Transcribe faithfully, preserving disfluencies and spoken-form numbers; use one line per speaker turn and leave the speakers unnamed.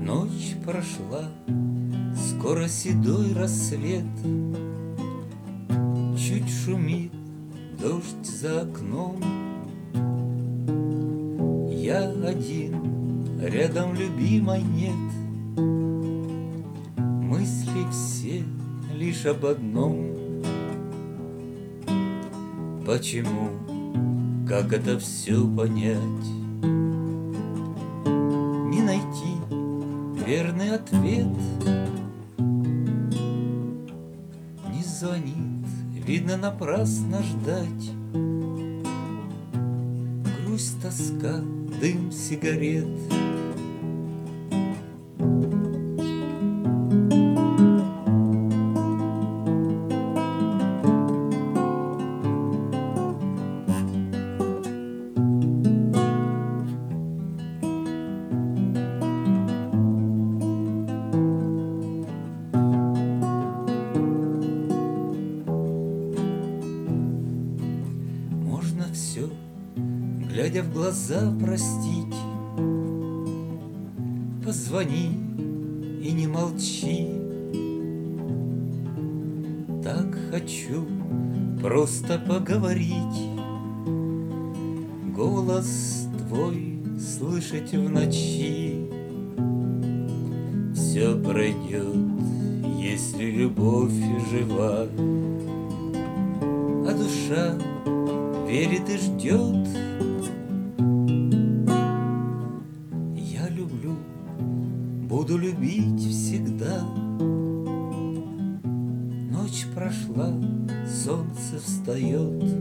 Ночь прошла, скоро седой рассвет, чуть шумит дождь за окном. Я один, рядом любимой нет, мысли все лишь об одном. Почему, как это все понять? Не найти верный ответ. Не звонит, видно, напрасно ждать. Грусть, тоска, дым сигарет. Все, глядя в глаза, простить. Позвони и не молчи. Так хочу просто поговорить, голос твой слышать в ночи. Все пройдет, если любовь жива, а душа верит и ждет. Я люблю, буду любить всегда. Ночь прошла, солнце встает.